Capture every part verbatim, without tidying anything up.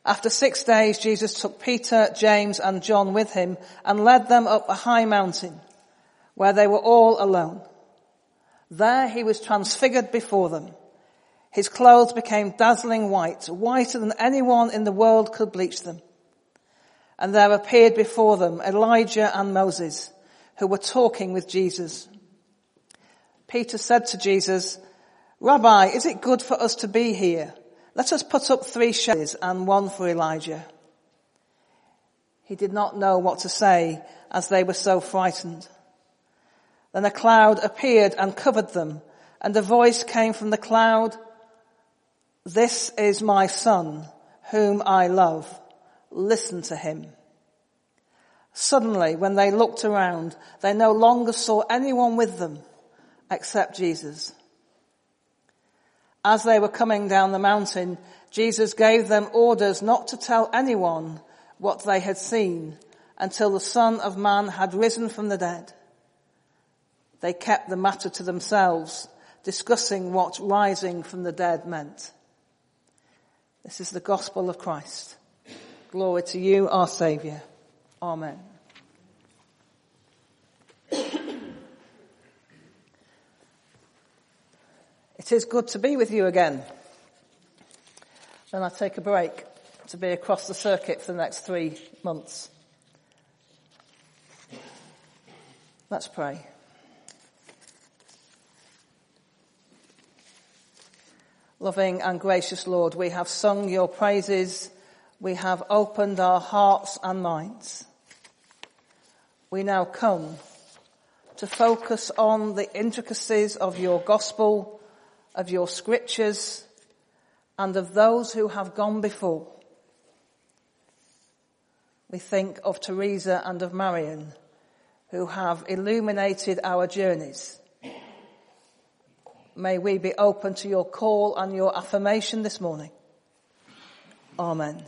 After six days, Jesus took Peter, James, and John with him and led them up a high mountain where they were all alone. There he was transfigured before them. His clothes became dazzling white, whiter than anyone in the world could bleach them. And there appeared before them Elijah and Moses, who were talking with Jesus. Peter said to Jesus, "Rabbi, is it good for us to be here? Let us put up three sheds and one for Elijah." He did not know what to say as they were so frightened. Then a cloud appeared and covered them, and a voice came from the cloud, "This is my son, whom I love. Listen to him." Suddenly, when they looked around, they no longer saw anyone with them except Jesus. As they were coming down the mountain, Jesus gave them orders not to tell anyone what they had seen until the Son of Man had risen from the dead. They kept the matter to themselves, discussing what rising from the dead meant. This is the gospel of Christ. Glory to you, our Saviour. Amen. It is good to be with you again. Then I take a break to be across the circuit for the next three months. Let's pray. Loving and gracious Lord, we have sung your praises. We have opened our hearts and minds. We now come to focus on the intricacies of your gospel, of your scriptures, and of those who have gone before. We think of Teresa and of Marian, who have illuminated our journeys. May we be open to your call and your affirmation this morning. Amen.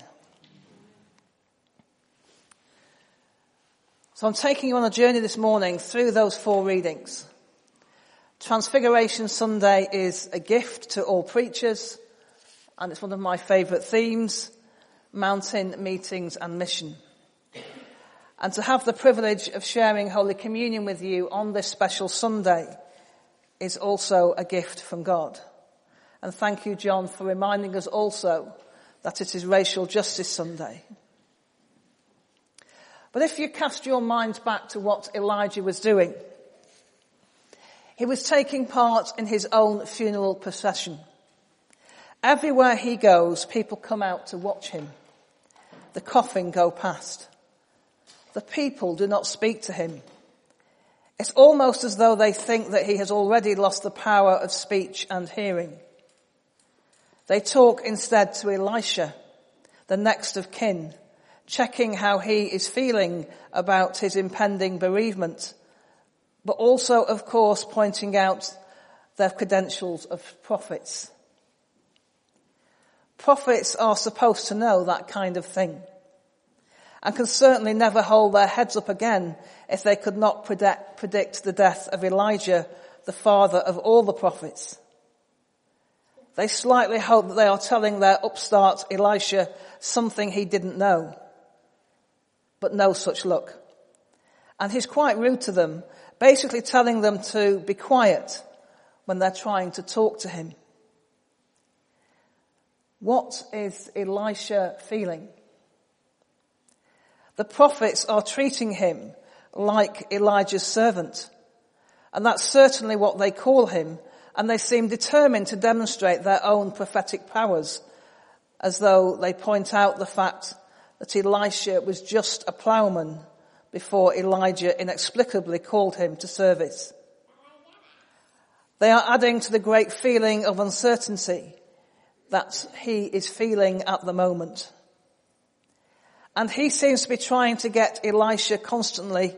So I'm taking you on a journey this morning through those four readings. Transfiguration Sunday is a gift to all preachers, and it's one of my favourite themes, mountain meetings and mission. And to have the privilege of sharing Holy Communion with you on this special Sunday is also a gift from God. And thank you, John, for reminding us also that it is Racial Justice Sunday. But if you cast your minds back to what Elijah was doing, he was taking part in his own funeral procession. Everywhere he goes, people come out to watch him. The coffin go past. The people do not speak to him. It's almost as though they think that he has already lost the power of speech and hearing. They talk instead to Elisha, the next of kin, checking how he is feeling about his impending bereavement, but also, of course, pointing out their credentials of prophets. Prophets are supposed to know that kind of thing, and can certainly never hold their heads up again if they could not predict, predict the death of Elijah, the father of all the prophets. They slightly hope that they are telling their upstart Elisha something he didn't know. But no such luck. And he's quite rude to them, basically telling them to be quiet when they're trying to talk to him. What is Elisha feeling? The prophets are treating him like Elijah's servant. And that's certainly what they call him. And they seem determined to demonstrate their own prophetic powers, as though they point out the fact that Elisha was just a ploughman before Elijah inexplicably called him to service. They are adding to the great feeling of uncertainty that he is feeling at the moment. And he seems to be trying to get Elisha constantly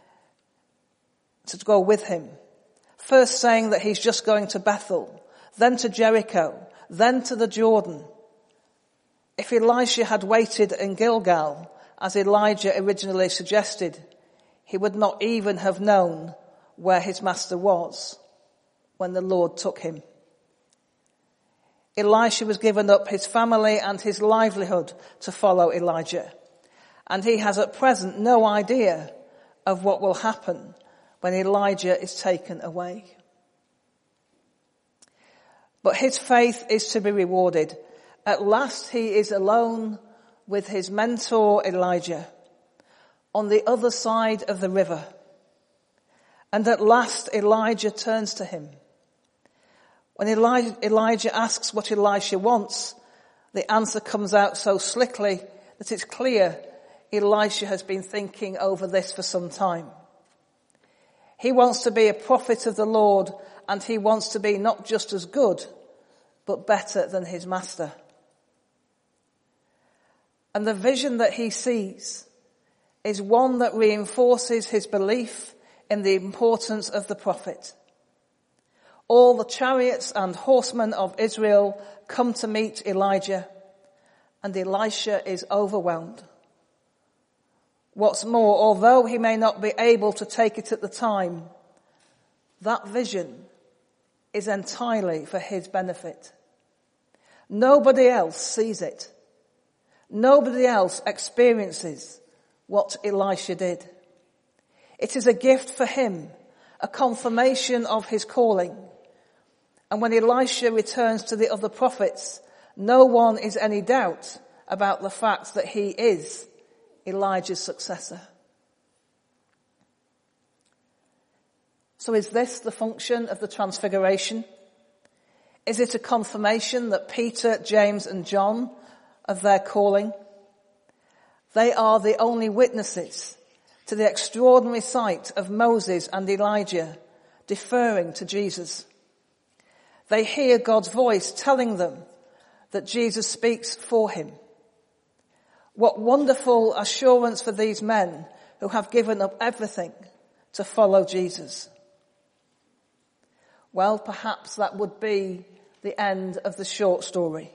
to go with him. First saying that he's just going to Bethel, then to Jericho, then to the Jordan. If Elisha had waited in Gilgal, as Elijah originally suggested, he would not even have known where his master was when the Lord took him. Elisha was given up his family and his livelihood to follow Elijah. And he has at present no idea of what will happen when Elijah is taken away. But his faith is to be rewarded. At last he is alone with his mentor Elijah on the other side of the river. And at last Elijah turns to him. When Elijah, Elijah asks what Elisha wants, the answer comes out so slickly that it's clear Elisha has been thinking over this for some time. He wants to be a prophet of the Lord, and he wants to be not just as good, but better than his master. And the vision that he sees is one that reinforces his belief in the importance of the prophet. All the chariots and horsemen of Israel come to meet Elijah, and Elisha is overwhelmed. What's more, although he may not be able to take it at the time, that vision is entirely for his benefit. Nobody else sees it. Nobody else experiences what Elisha did. It is a gift for him, a confirmation of his calling. And when Elisha returns to the other prophets, no one is any doubt about the fact that he is Elijah's successor. So is this the function of the Transfiguration? Is it a confirmation that Peter, James and John of their calling? They are the only witnesses to the extraordinary sight of Moses and Elijah deferring to Jesus. They hear God's voice telling them that Jesus speaks for him. What wonderful assurance for these men who have given up everything to follow Jesus. Well, perhaps that would be the end of the short story.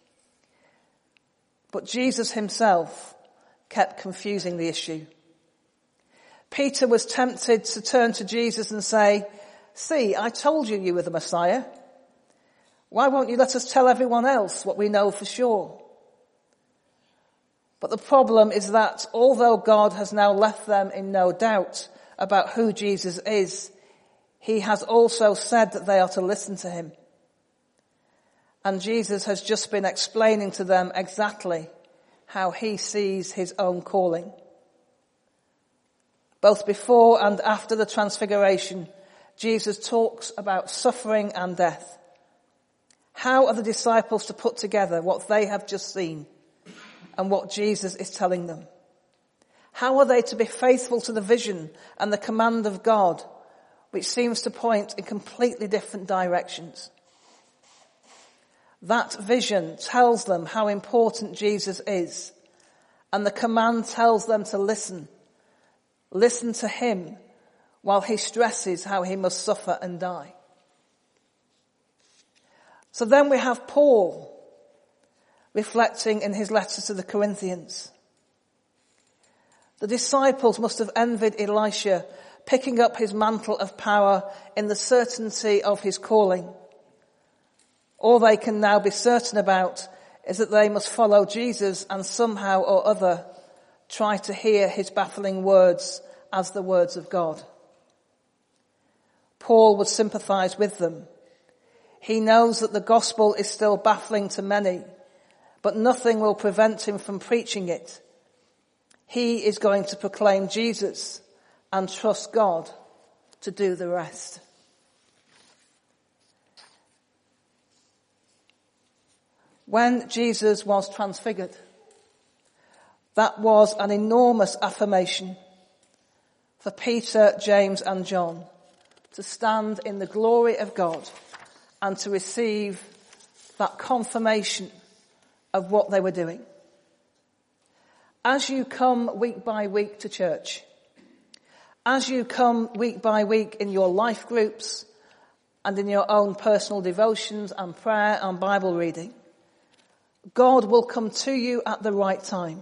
But Jesus himself kept confusing the issue. Peter was tempted to turn to Jesus and say, "See, I told you you were the Messiah. Why won't you let us tell everyone else what we know for sure?" But the problem is that although God has now left them in no doubt about who Jesus is, he has also said that they are to listen to him. And Jesus has just been explaining to them exactly how he sees his own calling. Both before and after the Transfiguration, Jesus talks about suffering and death. How are the disciples to put together what they have just seen and what Jesus is telling them? How are they to be faithful to the vision and the command of God, which seems to point in completely different directions? That vision tells them how important Jesus is, and the command tells them to listen. Listen to him while he stresses how he must suffer and die. So then we have Paul reflecting in his letter to the Corinthians. The disciples must have envied Elisha picking up his mantle of power in the certainty of his calling. All they can now be certain about is that they must follow Jesus and somehow or other try to hear his baffling words as the words of God. Paul would sympathize with them. He knows that the gospel is still baffling to many, but nothing will prevent him from preaching it. He is going to proclaim Jesus and trust God to do the rest. When Jesus was transfigured, that was an enormous affirmation for Peter, James and John to stand in the glory of God and to receive that confirmation of what they were doing. As you come week by week to church, as you come week by week in your life groups and in your own personal devotions and prayer and Bible reading, God will come to you at the right time.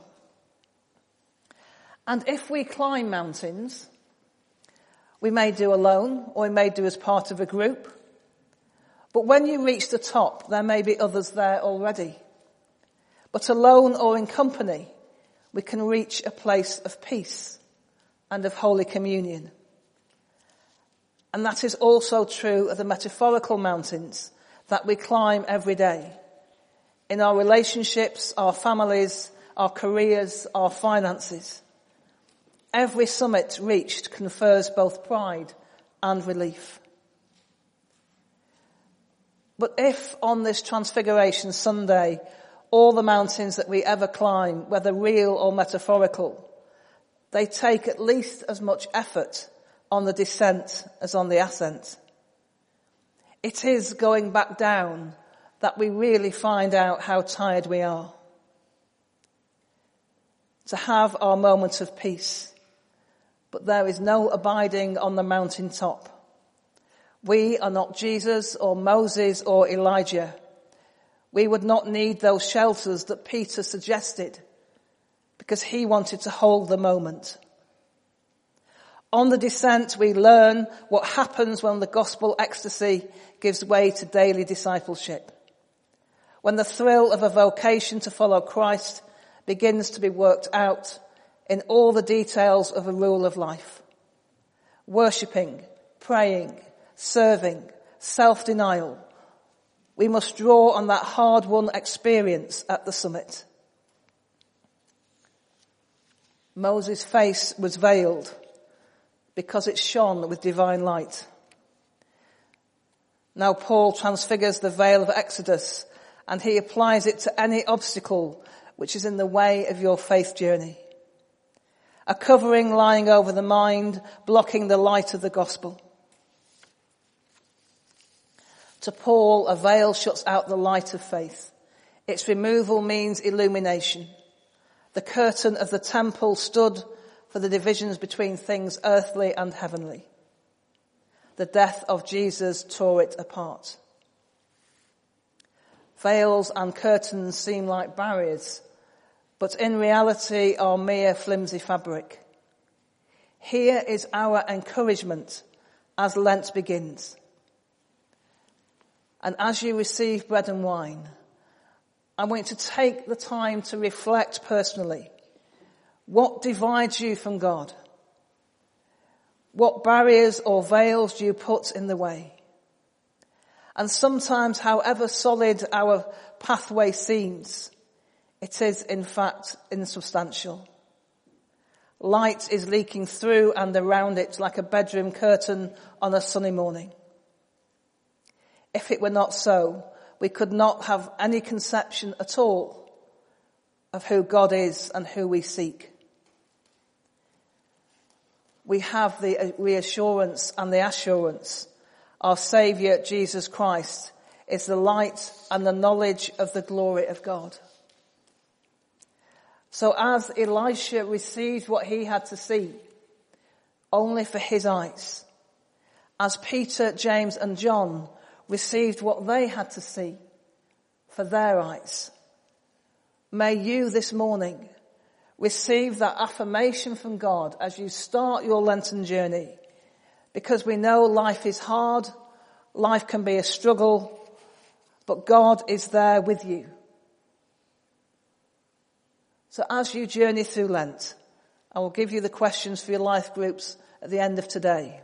And if we climb mountains, we may do alone or we may do as part of a group, But when you reach the top, there may be others there already. But alone or in company, we can reach a place of peace and of Holy Communion. And that is also true of the metaphorical mountains that we climb every day. In our relationships, our families, our careers, our finances. Every summit reached confers both pride and relief. But if on this Transfiguration Sunday, all the mountains that we ever climb, whether real or metaphorical, they take at least as much effort on the descent as on the ascent. It is going back down that we really find out how tired we are. To have our moment of peace, but there is no abiding on the mountaintop. We are not Jesus or Moses or Elijah. We would not need those shelters that Peter suggested because he wanted to hold the moment. On the descent, we learn what happens when the gospel ecstasy gives way to daily discipleship. When the thrill of a vocation to follow Christ begins to be worked out in all the details of a rule of life. Worshipping, praying, serving, self-denial. We must draw on that hard-won experience at the summit. Moses' face was veiled because it shone with divine light. Now Paul transfigures the veil of Exodus and he applies it to any obstacle which is in the way of your faith journey. A covering lying over the mind, blocking the light of the gospel. To Paul, a veil shuts out the light of faith. Its removal means illumination. The curtain of the temple stood for the divisions between things earthly and heavenly. The death of Jesus tore it apart. Veils and curtains seem like barriers, but in reality are mere flimsy fabric. Here is our encouragement as Lent begins. And as you receive bread and wine, I want you to take the time to reflect personally. What divides you from God? What barriers or veils do you put in the way? And sometimes, however solid our pathway seems, it is in fact insubstantial. Light is leaking through and around it like a bedroom curtain on a sunny morning. If it were not so, we could not have any conception at all of who God is and who we seek. We have the reassurance and the assurance our Saviour Jesus Christ is the light and the knowledge of the glory of God. So as Elisha received what he had to see, only for his eyes, as Peter, James and John received what they had to see for their eyes, may you this morning receive that affirmation from God as you start your Lenten journey, because we know life is hard, life can be a struggle, but God is there with you. So as you journey through Lent, I will give you the questions for your life groups at the end of today.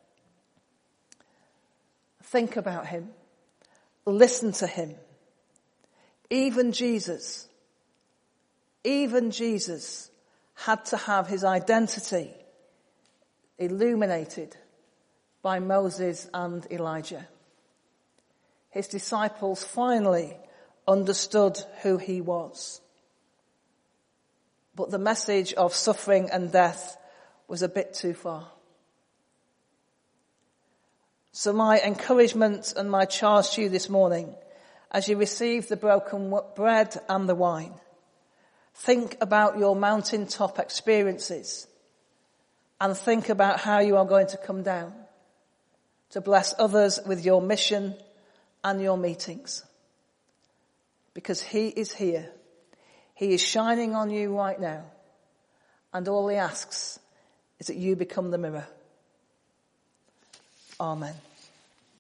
Think about him. Listen to him. Even Jesus, even Jesus had to have his identity illuminated by Moses and Elijah. His disciples finally understood who he was. But the message of suffering and death was a bit too far. So my encouragement and my charge to you this morning, as you receive the broken bread and the wine, think about your mountaintop experiences and think about how you are going to come down to bless others with your mission and your meetings. Because he is here. He is shining on you right now. And all he asks is that you become the mirror. Amen.